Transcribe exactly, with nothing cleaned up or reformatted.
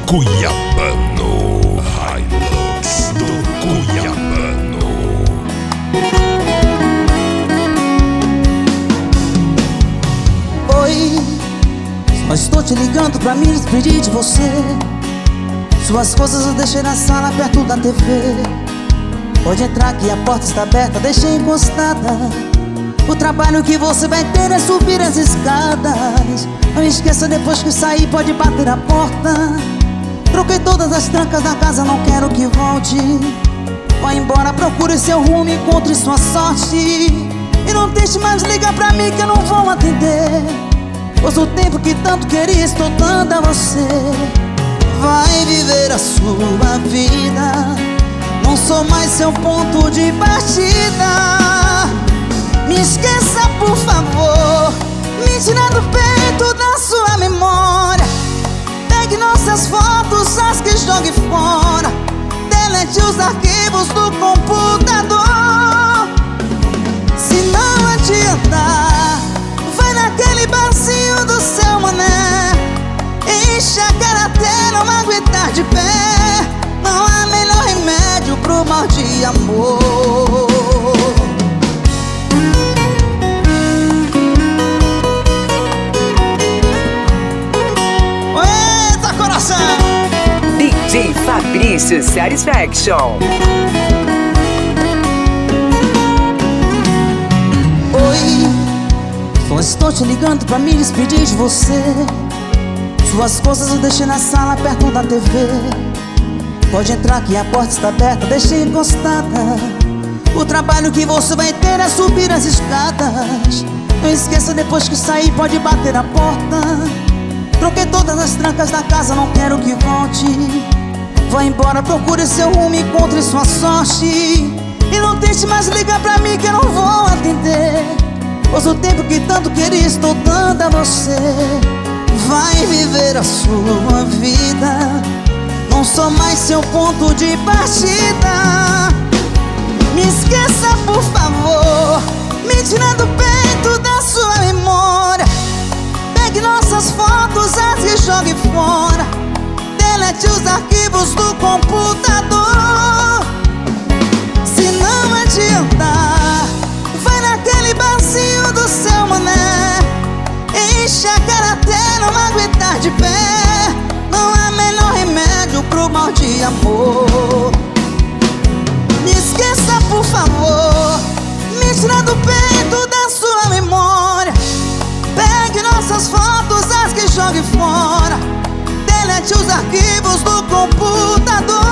Cuiabano, Hilux do Cuiabano. Oi, só estou te ligando pra me despedir de você. Suas coisas eu deixei na sala perto da T V. Pode entrar que a porta está aberta, deixei encostada. O trabalho que você vai ter é subir as escadas. Não esqueça, depois que sair pode bater a porta. Troquei todas as trancas da casa, não quero que volte. Vá embora, procure seu rumo, encontre sua sorte. E não deixe mais ligar pra mim que eu não vou atender, pois o tempo que tanto queria estou dando a você. Vai viver a sua vida, não sou mais seu ponto de partida. Me esqueça, por favor, me tira do peito da sua memória. Pegue nossas fotos, as que jogue fora. Delete os arquivos do computador. Se não adiantar, vai naquele barzinho do seu mané. Enche a cara até não aguentar de pé. Não há melhor remédio pro mal de amor. Eita, coração! D J Fabrício Satisfaction. Oi, só estou te ligando pra me despedir de você. Suas coisas eu deixei na sala perto da T V. Pode entrar que a porta está aberta, deixei encostada. O trabalho que você vai ter é subir as escadas. Não esqueça, depois que sair pode bater a porta. Troquei todas as trancas da casa, não quero que volte. Vá embora, procure seu rumo, encontre sua sorte. E não tente mais ligar pra mim que eu não vou atender, pois o tempo que tanto queria estou dando a você. Vai viver a sua vida, não sou mais seu ponto de partida. Me esqueça, por favor, me tira do peito da sua memória. Pegue nossas fotos, as que jogue fora. Delete os arquivos do computador. Se não adiantar, vai naquele barzinho do seu mané. Enche a cara até não aguentar de pé. Não há melhor remédio pro mal de amor. Me esqueça, por favor, me tira do peito da sua memória. Pegue nossas fotos, as que jogue fora. Delete os arquivos do computador.